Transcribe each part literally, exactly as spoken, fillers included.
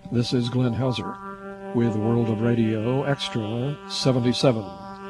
This is Glenn Hauser with World of Radio Extra seventy-seven.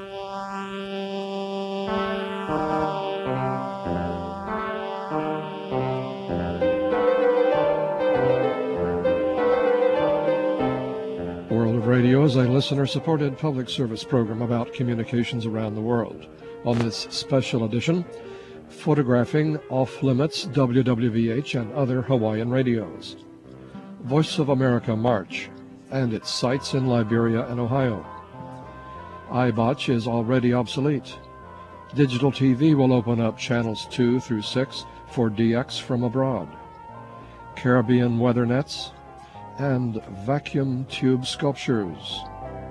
World of Radio is a listener-supported public service program about communications around the world. On this special edition, photographing off-limits W W V H and other Hawaiian radios. Voice of America March and its sites in Liberia and Ohio. iBotch is already obsolete. Digital T V will open up channels two through six for D X from abroad. Caribbean weather nets and vacuum tube sculptures.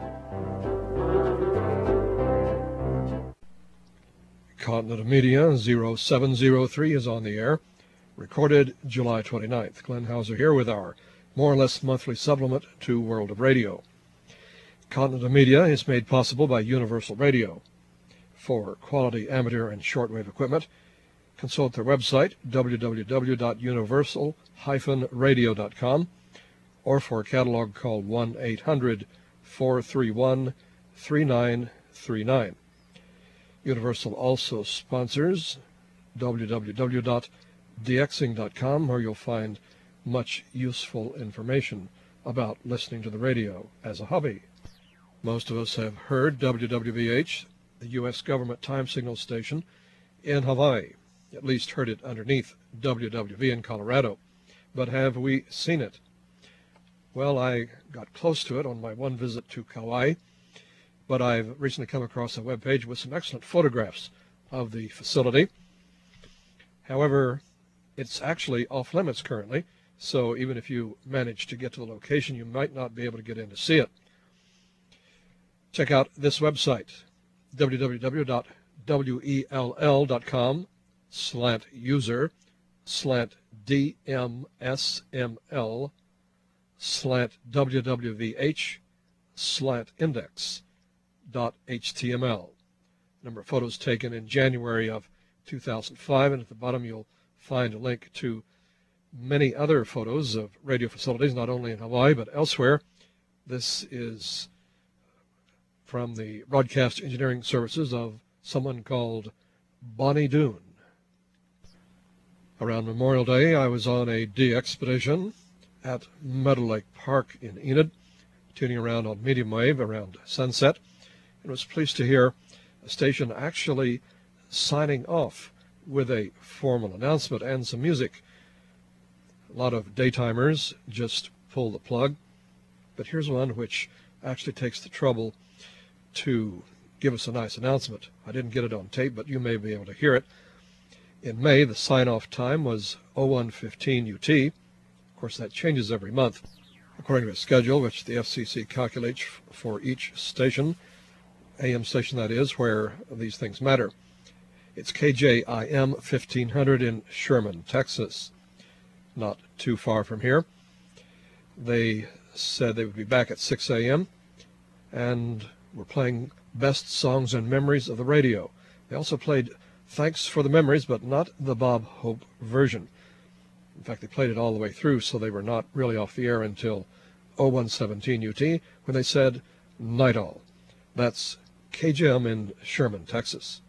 Continent of Media zero seven zero three is on the air. Recorded July twenty-ninth. Glenn Hauser here with our more or less monthly supplement to World of Radio. Continent of Media is made possible by Universal Radio. For quality amateur and shortwave equipment, consult their website, w w w dot universal dash radio dot com, or for a catalog, call one eight hundred, four three one, three nine three nine. Universal also sponsors w w w dot d x ing dot com, where you'll find much useful information about listening to the radio as a hobby. Most of us have heard W W V H, the U S government time signal station in Hawaii, at least heard it underneath W W V in Colorado. But have we seen it? Well, I got close to it on my one visit to Kauai, but I've recently come across a web page with some excellent photographs of the facility. However, it's actually off limits currently, so even if you manage to get to the location, you might not be able to get in to see it. Check out this website, w w w dot well dot com slant user slant dmsml slant wwvh slant index dot html. Number of photos taken in January of two thousand five, and at the bottom you'll find a link to many other photos of radio facilities, not only in Hawaii but elsewhere. This is from the broadcast engineering services of someone called Bonnie Doon. Around Memorial Day, I was on a D expedition at Meadow Lake Park in Enid, tuning around on medium wave around sunset, and was pleased to hear a station actually signing off with a formal announcement and some music. A lot of daytimers just pull the plug, but here's one which actually takes the trouble to give us a nice announcement. I didn't get it on tape, but you may be able to hear it. In May, the sign-off time was oh one fifteen U T. Of course, that changes every month, according to a schedule which the F C C calculates for each station, A M station that is, where these things matter. It's K J I M fifteen hundred in Sherman, Texas, not too far from here. They said they would be back at six a m and were playing best songs and memories of the radio. They also played Thanks for the Memories, but not the Bob Hope version. In fact, they played it all the way through, so they were not really off the air until oh one seventeen U T, when they said Night All. That's K J M in Sherman, Texas.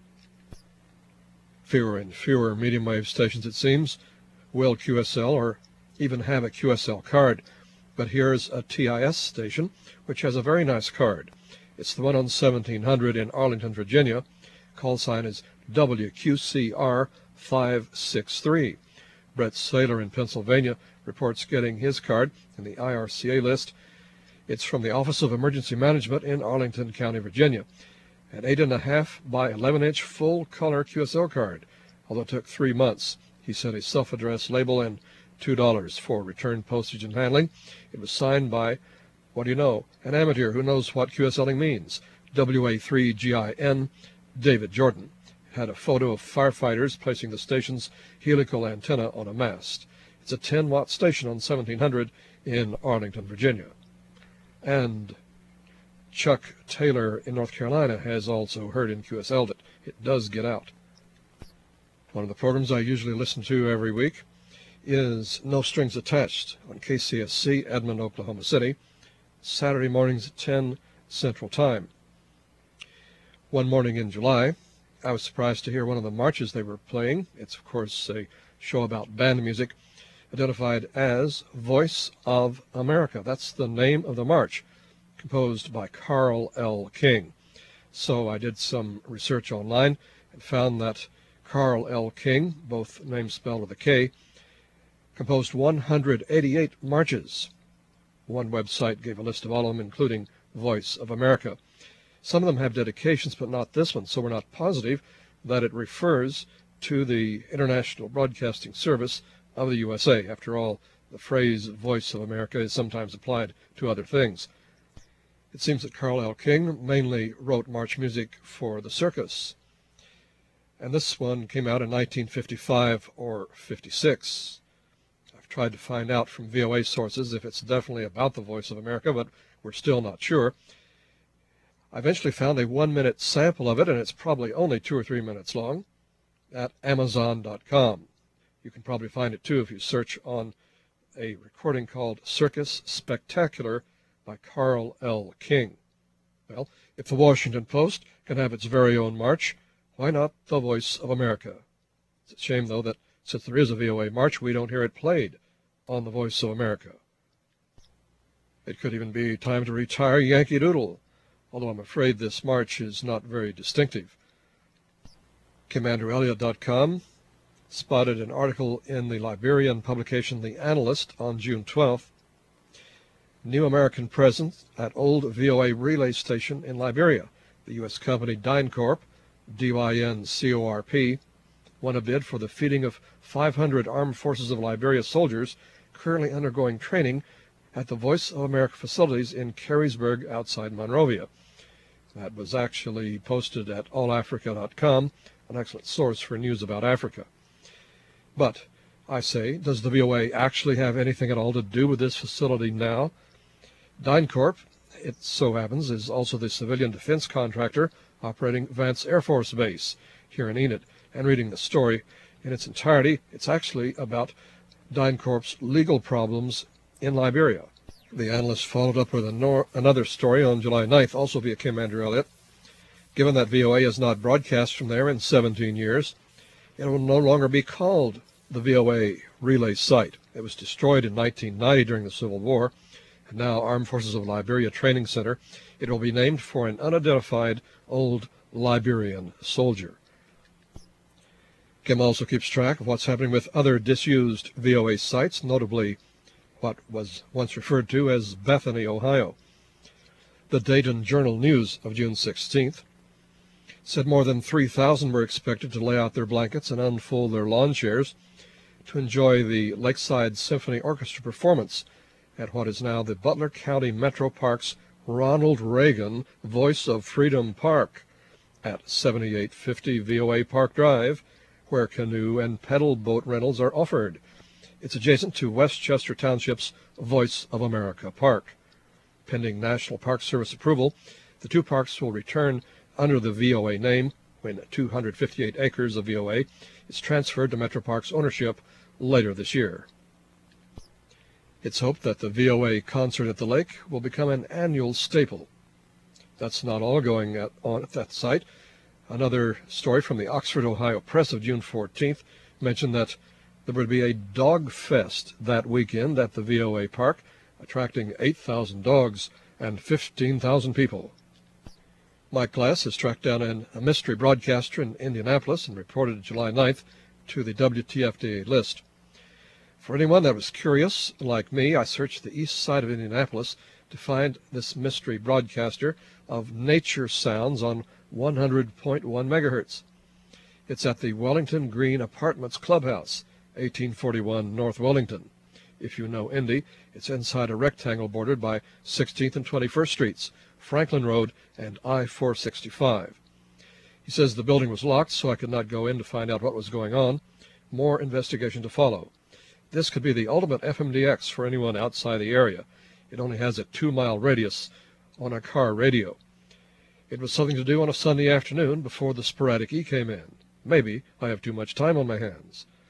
Fewer and fewer medium wave stations, it seems, will Q S L or even have a Q S L card. But here's a T I S station which has a very nice card. It's the one on seventeen hundred in Arlington, Virginia. Call sign is W Q C R five six three. Brett Saylor in Pennsylvania reports getting his card in the I R C A list. It's from the Office of Emergency Management in Arlington County, Virginia. An eight and a half by eleven inch full color Q S L card, although it took three months. He sent a self-addressed label and two dollars for return postage and handling. It was signed by, what do you know, an amateur who knows what QSLing means, W A three G I N, David Jordan. It had a photo of firefighters placing the station's helical antenna on a mast. It's a ten watt station on seventeen hundred in Arlington, Virginia. And Chuck Taylor in North Carolina has also heard in Q S L'd it. It does get out. One of the programs I usually listen to every week is No Strings Attached on K C S C, Edmond, Oklahoma City, Saturday mornings at ten Central Time. One morning in July, I was surprised to hear one of the marches they were playing. It's, of course, a show about band music, identified as Voice of America. That's the name of the march, composed by Carl L. King. So I did some research online and found that Carl L. King, both names spelled with a K, composed one hundred eighty-eight marches. One website gave a list of all of them, including Voice of America. Some of them have dedications, but not this one, so we're not positive that it refers to the International Broadcasting Service of the U S A. After all, the phrase Voice of America is sometimes applied to other things. It seems that Carl L. King mainly wrote march music for the circus, and this one came out in nineteen fifty-five or fifty-six. I've tried to find out from V O A sources if it's definitely about the Voice of America, but we're still not sure. I eventually found a one-minute sample of it, and it's probably only two or three minutes long, at Amazon dot com. You can probably find it, too, if you search on a recording called Circus Spectacular by Carl L. King. Well, if the Washington Post can have its very own march, why not the Voice of America? It's a shame, though, that since there is a V O A march, we don't hear it played on the Voice of America. It could even be time to retire Yankee Doodle, although I'm afraid this march is not very distinctive. Commander Elliott dot com spotted an article in the Liberian publication The Analyst on June twelfth. New American presence at old V O A relay station in Liberia. The U S company DynCorp, D Y N C O R P, won a bid for the feeding of five hundred Armed Forces of Liberia soldiers currently undergoing training at the Voice of America facilities in Carysburg outside Monrovia. That was actually posted at all africa dot com, an excellent source for news about Africa. But, I say, does the V O A actually have anything at all to do with this facility now? DynCorp, it so happens, is also the civilian defense contractor operating Vance Air Force Base here in Enid. And reading the story in its entirety, it's actually about DynCorp's legal problems in Liberia. The Analyst followed up with a another story on July ninth, also via Commander Elliott. Given that V O A has not broadcast from there in seventeen years, it will no longer be called the V O A relay site. It was destroyed in nineteen ninety during the Civil War, and now Armed Forces of Liberia Training Center. It will be named for an unidentified old Liberian soldier. Kim also keeps track of what's happening with other disused V O A sites, notably what was once referred to as Bethany, Ohio. The Dayton Journal-News of June sixteenth said more than three thousand were expected to lay out their blankets and unfold their lawn chairs to enjoy the Lakeside Symphony Orchestra performance at what is now the Butler County Metro Parks Ronald Reagan Voice of Freedom Park at seventy-eight fifty V O A Park Drive, where canoe and pedal boat rentals are offered. It's adjacent to Westchester Township's Voice of America Park. Pending National Park Service approval, the two parks will return under the V O A name when two hundred fifty-eight acres of V O A is transferred to Metro Parks ownership later this year. It's hoped that the V O A concert at the lake will become an annual staple. That's not all going at, on at that site. Another story from the Oxford, Ohio Press of June fourteenth mentioned that there would be a dog fest that weekend at the V O A park, attracting eight thousand dogs and fifteen thousand people. Mike Glass has tracked down an, a mystery broadcaster in Indianapolis and reported July ninth to the W T F D A list. For anyone that was curious, like me, I searched the east side of Indianapolis to find this mystery broadcaster of nature sounds on one hundred point one megahertz. It's at the Wellington Green Apartments Clubhouse, eighteen forty-one North Wellington. If you know Indy, it's inside a rectangle bordered by sixteenth and twenty-first Streets, Franklin Road, and I four sixty-five. He says the building was locked, so I could not go in to find out what was going on. More investigation to follow. This could be the ultimate F M D X for anyone outside the area. It only has a two-mile radius on a car radio. It was something to do on a Sunday afternoon before the sporadic E came in. Maybe I have too much time on my hands.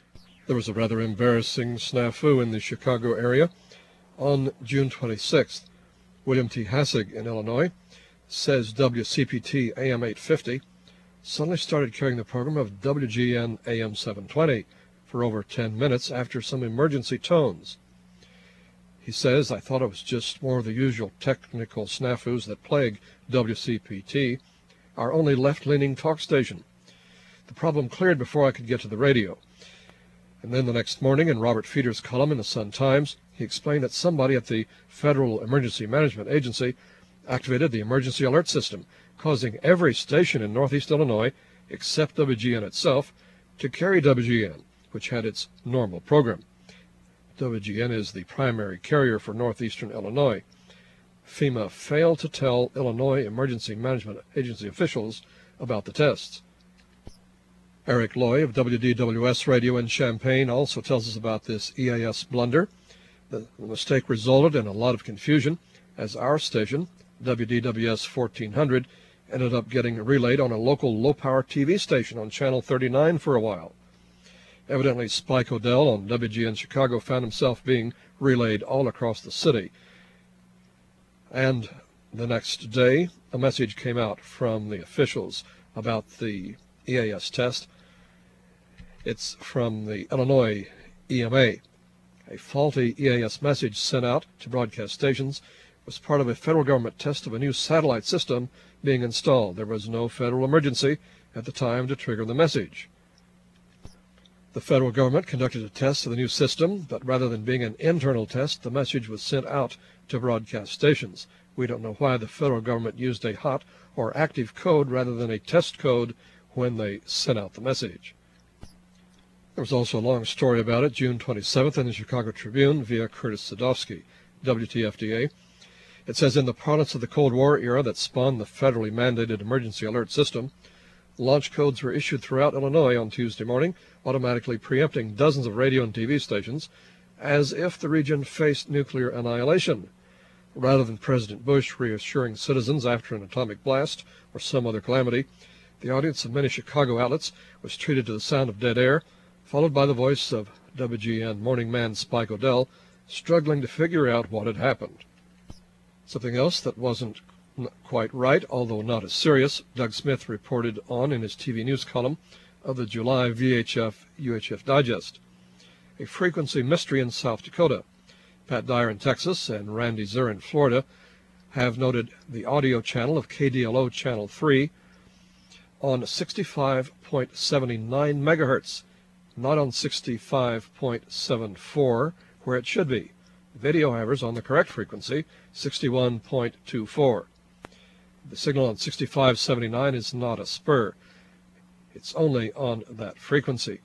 There was a rather embarrassing snafu in the Chicago area. On June twenty-sixth, William T. Hassig in Illinois says W C P T A M eight fifty suddenly started carrying the program of W G N A M seven twenty for over ten minutes after some emergency tones. He says, I thought it was just more of the usual technical snafus that plague W C P T, our only left-leaning talk station. The problem cleared before I could get to the radio. And then the next morning, in Robert Feeder's column in the Sun-Times, he explained that somebody at the Federal Emergency Management Agency activated the emergency alert system, causing every station in northeast Illinois, except W G N itself, to carry W G N, which had its normal program. W G N is the primary carrier for northeastern Illinois. FEMA failed to tell Illinois Emergency Management Agency officials about the tests. Eric Loy of W D W S Radio in Champaign also tells us about this E A S blunder. The mistake resulted in a lot of confusion, as our station, W D W S fourteen hundred, ended up getting relayed on a local low-power T V station on Channel thirty-nine for a while. Evidently, Spike Odell on W G N Chicago found himself being relayed all across the city. And the next day, a message came out from the officials about the E A S test. It's from the Illinois E M A. A faulty E A S message sent out to broadcast stations was part of a federal government test of a new satellite system being installed. There was no federal emergency at the time to trigger the message. The federal government conducted a test of the new system, but rather than being an internal test, the message was sent out to broadcast stations. We don't know why the federal government used a hot or active code rather than a test code when they sent out the message. There was also a long story about it, June twenty-seventh, in the Chicago Tribune via Curtis Sadowski, W T F D A. It says, in the parlance of the Cold War era that spawned the federally mandated emergency alert system, launch codes were issued throughout Illinois on Tuesday morning, automatically preempting dozens of radio and T V stations, as if the region faced nuclear annihilation. Rather than President Bush reassuring citizens after an atomic blast or some other calamity, the audience of many Chicago outlets was treated to the sound of dead air, followed by the voice of W G N morning man Spike Odell, struggling to figure out what had happened. Something else that wasn't quite right, although not as serious, Doug Smith reported on in his T V news column of the July V H F U H F Digest. A frequency mystery in South Dakota. Pat Dyer in Texas and Randy Zur in Florida have noted the audio channel of K D L O Channel three on sixty-five point seven nine megahertz, not on sixty-five point seven four, where it should be. Video, however, is on the correct frequency, sixty-one point two four. The signal on sixty-five seventy-nine is not a spur. It's only on that frequency.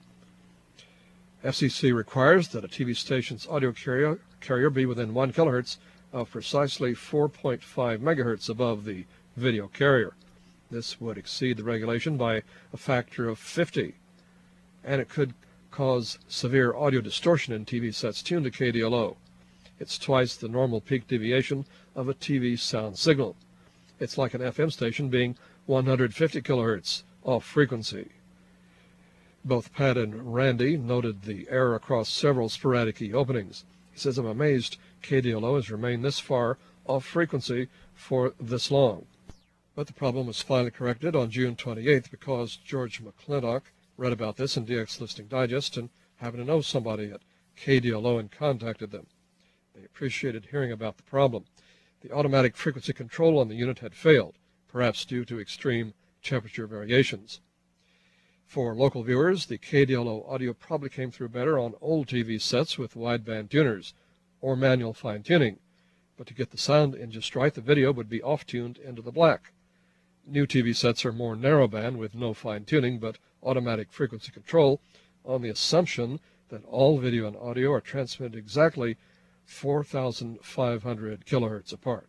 F C C requires that a T V station's audio carrier, carrier be within one kilohertz of precisely four point five megahertz above the video carrier. This would exceed the regulation by a factor of fifty, and it could cause severe audio distortion in T V sets tuned to K D L O. It's twice the normal peak deviation of a T V sound signal. It's like an F M station being one hundred fifty kilohertz off frequency. Both Pat and Randy noted the error across several sporadic key openings. He says, I'm amazed K D L O has remained this far off frequency for this long. But the problem was finally corrected on June twenty-eighth because George McClintock read about this in D X Listing Digest and happened to know somebody at K D L O and contacted them. They appreciated hearing about the problem. The automatic frequency control on the unit had failed, perhaps due to extreme temperature variations. For local viewers, the K D L O audio probably came through better on old T V sets with wideband tuners or manual fine-tuning, but to get the sound in just right, the video would be off-tuned into the black. New T V sets are more narrowband with no fine-tuning but automatic frequency control on the assumption that all video and audio are transmitted exactly four thousand five hundred kilohertz apart.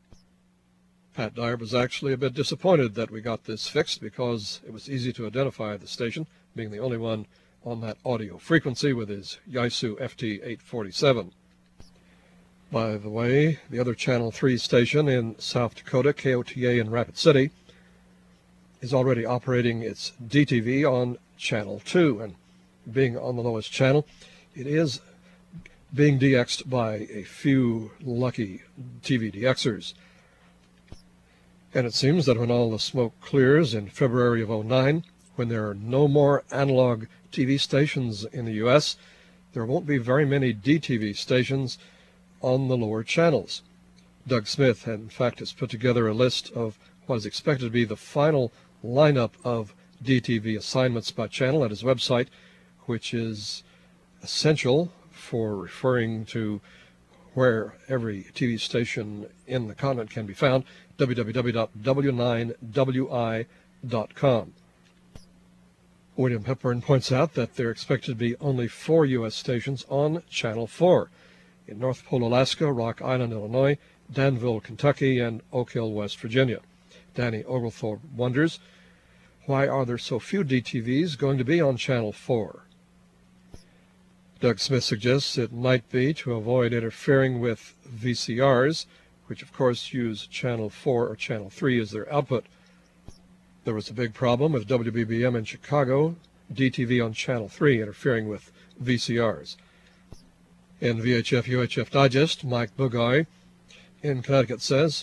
Pat Dyer was actually a bit disappointed that we got this fixed because it was easy to identify the station, being the only one on that audio frequency with his Yaesu F T eight forty-seven. By the way, the other Channel three station in South Dakota, K O T A in Rapid City, is already operating its D T V on Channel two, and being on the lowest channel. It is being D X'd by a few lucky T V D Xers. And it seems that when all the smoke clears in February of oh nine, when there are no more analog T V stations in the U S, there won't be very many D T V stations on the lower channels. Doug Smith, in fact, has put together a list of what is expected to be the final lineup of D T V assignments by channel at his website, which is essential for referring to where every T V station in the continent can be found, w w w dot w nine w i dot com. William Hepburn points out that there are expected to be only four U S stations on Channel four, in North Pole, Alaska, Rock Island, Illinois, Danville, Kentucky, and Oak Hill, West Virginia. Danny Oglethorpe wonders, why are there so few D T Vs going to be on Channel four? Doug Smith suggests it might be to avoid interfering with V C Rs, which of course use Channel four or Channel three as their output. There was a big problem with W B B M in Chicago, D T V on Channel three interfering with V C Rs. In V H F U H F Digest, Mike Bugay in Connecticut says,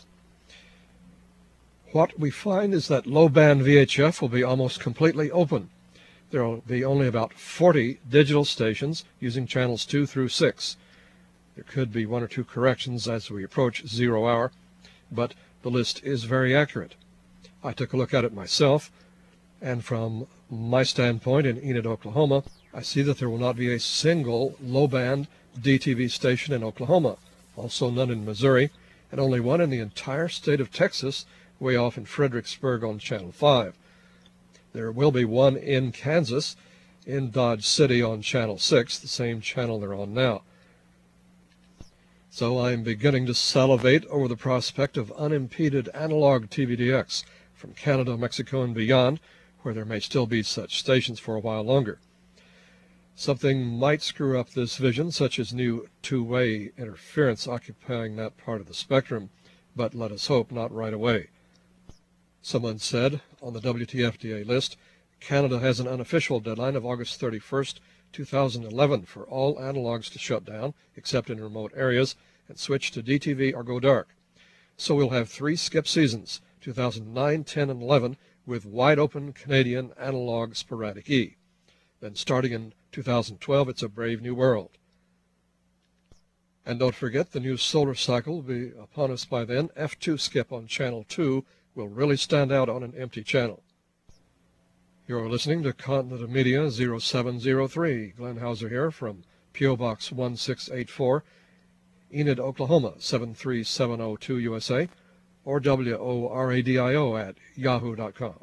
what we find is that low-band V H F will be almost completely open. There will be only about forty digital stations using channels two through six. There could be one or two corrections as we approach zero hour, but the list is very accurate. I took a look at it myself, and from my standpoint in Enid, Oklahoma, I see that there will not be a single low-band D T V station in Oklahoma, also none in Missouri, and only one in the entire state of Texas, way off in Fredericksburg on Channel five. There will be one in Kansas, in Dodge City on Channel six, the same channel they're on now. So I'm beginning to salivate over the prospect of unimpeded analog T V D X from Canada, Mexico, and beyond, where there may still be such stations for a while longer. Something might screw up this vision, such as new two-way interference occupying that part of the spectrum, but let us hope not right away. Someone said on the W T F D A list, Canada has an unofficial deadline of August thirty-first, two thousand eleven for all analogs to shut down, except in remote areas, and switch to D T V or go dark. So we'll have three skip seasons, two thousand nine, ten, and eleven, with wide-open Canadian analog sporadic E. Then starting in two thousand twelve, it's a brave new world. And don't forget, the new solar cycle will be upon us by then. F two skip on Channel two will really stand out on an empty channel. You're listening to Continental Media zero seven zero three. Glenn Hauser here from P O Box one six eight four, Enid, Oklahoma seven three seven zero two U S A, or W O R A D I O at yahoo dot com.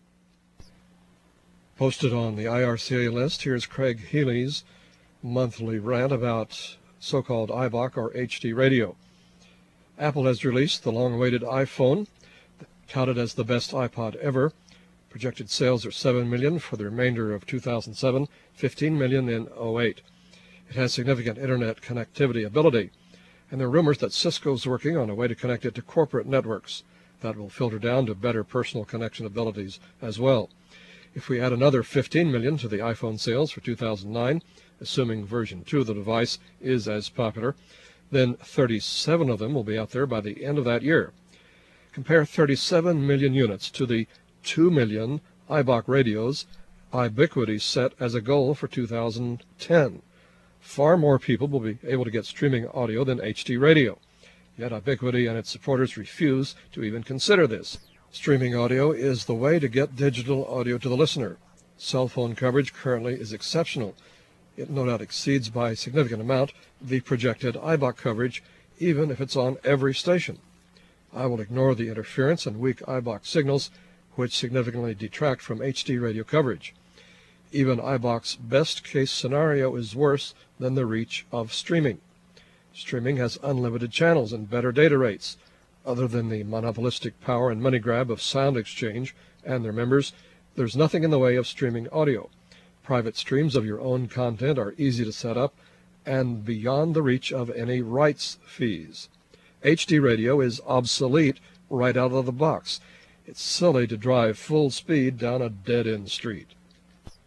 Posted on the I R C A list, here's Craig Healy's monthly rant about so-called I B O C or H D radio. Apple has released the long-awaited iPhone, touted as the best iPod ever. Projected sales are seven million for the remainder of two thousand seven, fifteen million in oh eight. It has significant internet connectivity ability, and there are rumors that Cisco's working on a way to connect it to corporate networks. That will filter down to better personal connection abilities as well. If we add another fifteen million to the iPhone sales for two thousand nine, assuming version two of the device is as popular, then thirty-seven of them will be out there by the end of that year. Compare thirty-seven million units to the two million I B O C radios Ubiquiti set as a goal for two thousand ten. Far more people will be able to get streaming audio than H D radio. Yet Ubiquiti and its supporters refuse to even consider this. Streaming audio is the way to get digital audio to the listener. Cell phone coverage currently is exceptional. It no doubt exceeds by a significant amount the projected I B O C coverage, even if it's on every station. I will ignore the interference and weak I B O C signals, which significantly detract from H D radio coverage. Even I B O C's best-case scenario is worse than the reach of streaming. Streaming has unlimited channels and better data rates. Other than the monopolistic power and money grab of Sound Exchange and their members, there's nothing in the way of streaming audio. Private streams of your own content are easy to set up and beyond the reach of any rights fees. H D radio is obsolete right out of the box. It's silly to drive full speed down a dead-end street.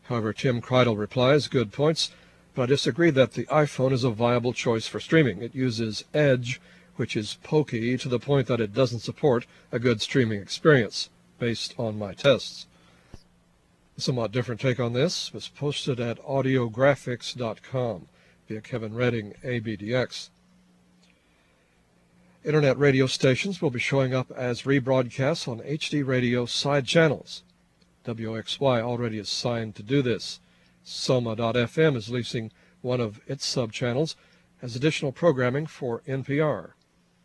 However, Tim Kreidel replies, good points, but I disagree that the iPhone is a viable choice for streaming. It uses Edge, which is pokey to the point that it doesn't support a good streaming experience, based on my tests. A somewhat different take on this was posted at audiographics dot com via Kevin Redding, A B D X. Internet radio stations will be showing up as rebroadcasts on H D radio side channels. W O X Y already is signed to do this. Soma dot F M is leasing one of its sub-channels as additional programming for N P R.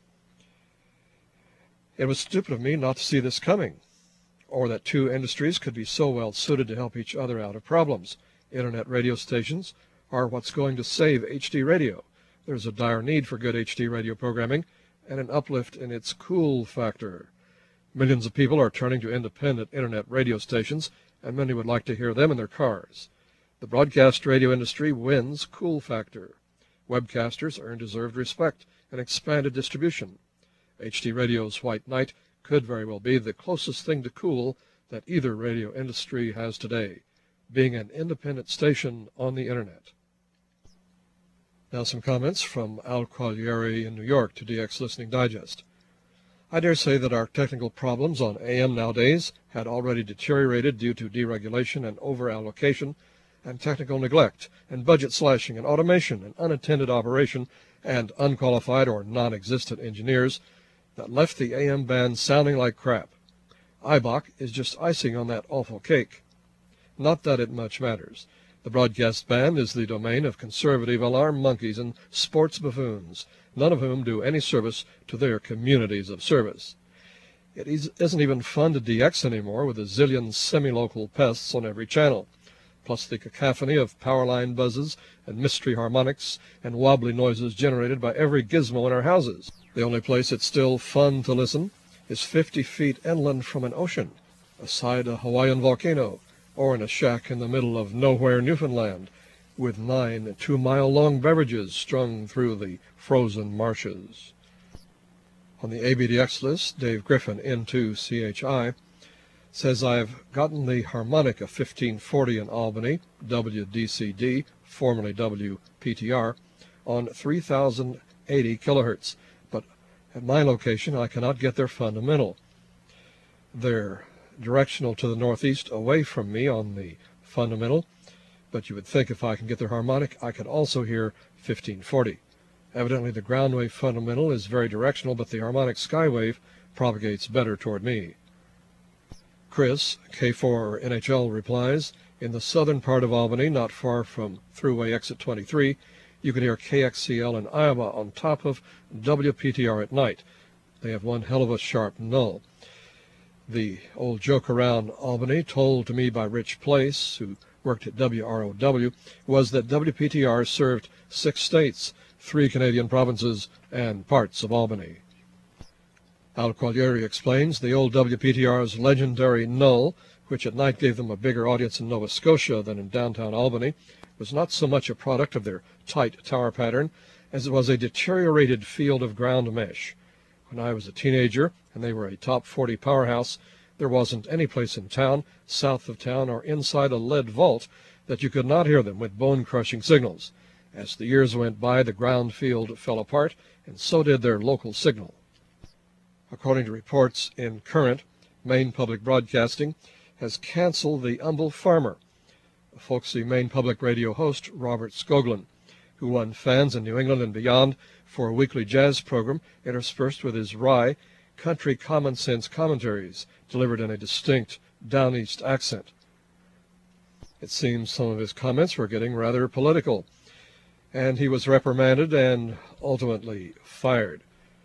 It was stupid of me not to see this coming, or that two industries could be so well suited to help each other out of problems. Internet radio stations are what's going to save H D radio. There's a dire need for good H D radio programming and an uplift in its cool factor. Millions of people are turning to independent internet radio stations, and many would like to hear them in their cars. The broadcast radio industry wins cool factor. Webcasters earn deserved respect and expanded distribution. H D radio's White Knight could very well be the closest thing to cool that either radio industry has today, being an independent station on the internet. Now some comments from Al Quaglieri in New York to D X Listening Digest. I dare say that our technical problems on A M nowadays had already deteriorated due to deregulation and over-allocation and technical neglect and budget slashing and automation and unattended operation and unqualified or non-existent engineers that left the A M band sounding like crap. I B O C is just icing on that awful cake. Not that it much matters. The broadcast band is the domain of conservative alarm monkeys and sports buffoons, none of whom do any service to their communities of service. It isn't even fun to D X anymore with a zillion semi-local pests on every channel, plus the cacophony of power line buzzes and mystery harmonics and wobbly noises generated by every gizmo in our houses. The only place it's still fun to listen is fifty feet inland from an ocean, aside a Hawaiian volcano, or in a shack in the middle of nowhere Newfoundland, with nine two-mile-long beverages strung through the frozen marshes. On the A B D X list, Dave Griffin, N two C H I, says, I've gotten the harmonic of fifteen forty in Albany, W D C D, formerly W P T R, on three thousand eighty kilohertz, but at my location I cannot get their fundamental. They're directional to the northeast away from me on the fundamental, but you would think if I can get their harmonic, I could also hear fifteen forty. Evidently the ground wave fundamental is very directional, but the harmonic skywave propagates better toward me. Chris, K four N H L, replies, in the southern part of Albany, not far from Thruway Exit twenty-three, you can hear K X C L in Iowa on top of W P T R at night. They have one hell of a sharp null. The old joke around Albany, told to me by Rich Place, who worked at W R O W, was that W P T R served six states, three Canadian provinces, and parts of Albany. Al Quaglieri explains the old W P T R's legendary null, which at night gave them a bigger audience in Nova Scotia than in downtown Albany, was not so much a product of their tight tower pattern as it was a deteriorated field of ground mesh. When I was a teenager and they were a top forty powerhouse, there wasn't any place in town, south of town, or inside a lead vault that you could not hear them with bone-crushing signals. As the years went by, the ground field fell apart, and so did their local signal. According to reports in Current, Maine Public Broadcasting has canceled the Humble Farmer, a folksy Maine Public Radio host, Robert Skoglund, who won fans in New England and beyond for a weekly jazz program interspersed with his wry, country common sense commentaries delivered in a distinct down east accent. It seems some of his comments were getting rather political, and he was reprimanded and ultimately fired.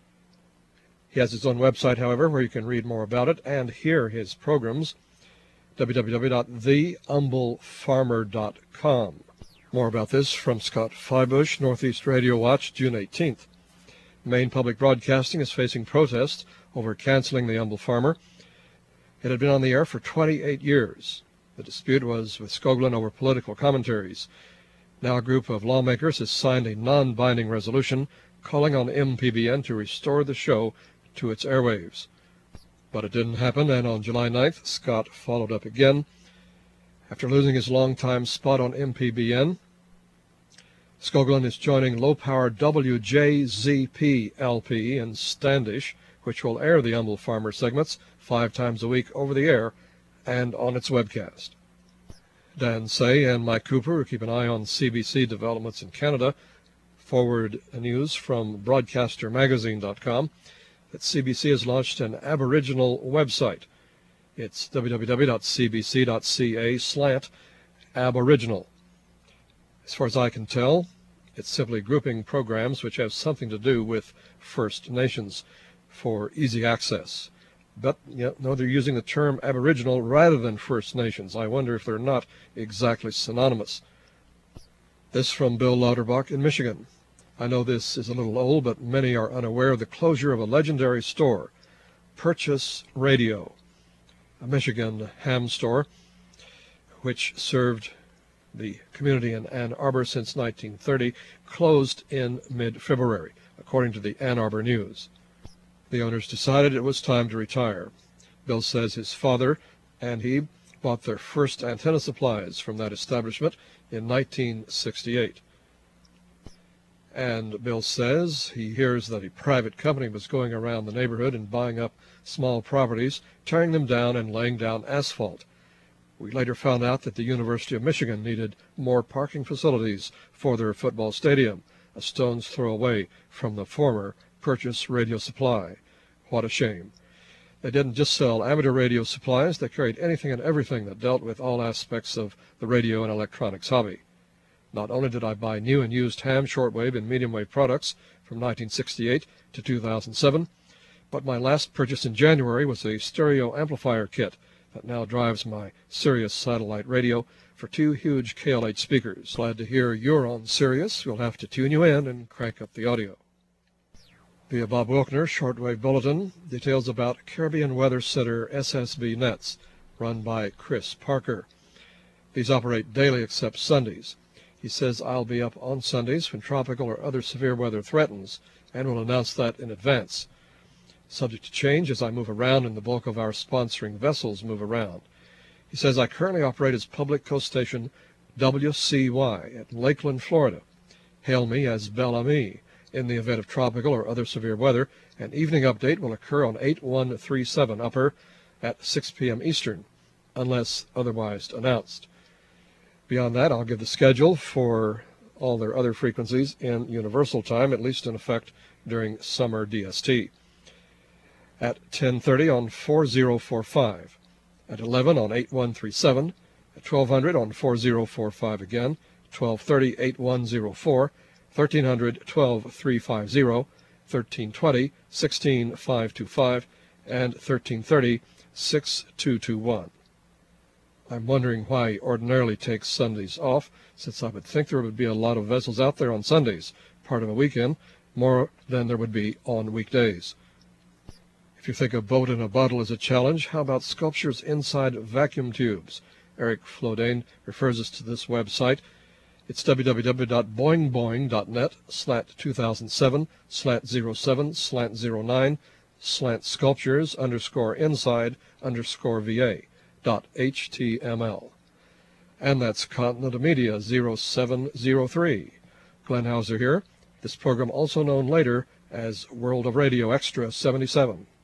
He has his own website, however, where you can read more about it and hear his programs, w w w dot the humble farmer dot com. More about this from Scott Feibush, Northeast Radio Watch, June eighteenth. Maine Public Broadcasting is facing protests over canceling the Humble Farmer. It had been on the air for twenty-eight years. The dispute was with Skoglund over political commentaries. Now a group of lawmakers has signed a non-binding resolution calling on M P B N to restore the show to its airwaves. But it didn't happen, and on July ninth, Scott followed up again, After losing his longtime spot on M P B N, Skoglund is joining low-power W J Z P L P in Standish, which will air the Humble Farmer segments five times a week over the air and on its webcast. Dan Say and Mike Cooper, who keep an eye on C B C developments in Canada, forward news from broadcaster magazine dot com that C B C has launched an Aboriginal website. It's w w w dot c b c dot c a slant aboriginal. As far as I can tell, it's simply grouping programs which have something to do with First Nations for easy access. But, yeah, no, they're using the term Aboriginal rather than First Nations. I wonder if they're not exactly synonymous. This from Bill Lauterbach in Michigan. I know this is a little old, but many are unaware of the closure of a legendary store, Purchase Radio, a Michigan ham store, which served the community in Ann Arbor since nineteen thirty, closed in mid-February, according to the Ann Arbor News. The owners decided it was time to retire. Bill says his father and he bought their first antenna supplies from that establishment in nineteen sixty-eight. And Bill says he hears that a private company was going around the neighborhood and buying up small properties, tearing them down and laying down asphalt. We later found out that the University of Michigan needed more parking facilities for their football stadium, a stone's throw away from the former Purchase Radio Supply. What a shame. They didn't just sell amateur radio supplies, they carried anything and everything that dealt with all aspects of the radio and electronics hobby. Not only did I buy new and used ham, shortwave, and medium wave products from nineteen sixty-eight to two thousand seven, but my last purchase in January was a stereo amplifier kit that now drives my Sirius satellite radio for two huge K L H speakers. Glad to hear you're on Sirius. We'll have to tune you in and crank up the audio. Via Bob Wilkner, Shortwave Bulletin, details about Caribbean Weather Center S S B nets, run by Chris Parker. These operate daily except Sundays. He says I'll be up on Sundays when tropical or other severe weather threatens, and will announce that in advance. Subject to change as I move around and the bulk of our sponsoring vessels move around. He says I currently operate as public coast station W C Y at Lakeland, Florida. Hail me as Bellamy. In the event of tropical or other severe weather, an evening update will occur on eight one three seven upper at six p m Eastern, unless otherwise announced. Beyond that, I'll give the schedule for all their other frequencies in Universal Time, at least in effect during summer D S T. At ten thirty on four zero four five, at eleven on eight one three seven, at twelve hundred on four zero four five again, twelve thirty eight one zero four, thirteen hundred twelve three five zero, thirteen twenty sixteen five two five, and thirteen thirty six two two one. I'm wondering why he ordinarily takes Sundays off, since I would think there would be a lot of vessels out there on Sundays, part of a weekend, more than there would be on weekdays. If you think a boat in a bottle is a challenge, how about sculptures inside vacuum tubes? Eric Flodane refers us to this website. It's w w w dot boing boing dot net slant two thousand seven slant zero seven slant zero nine slant sculptures underscore inside underscore va dot html. And that's Continental Media zero seven zero three. Glenn Hauser here. This program also known later as World of Radio Extra seventy-seven.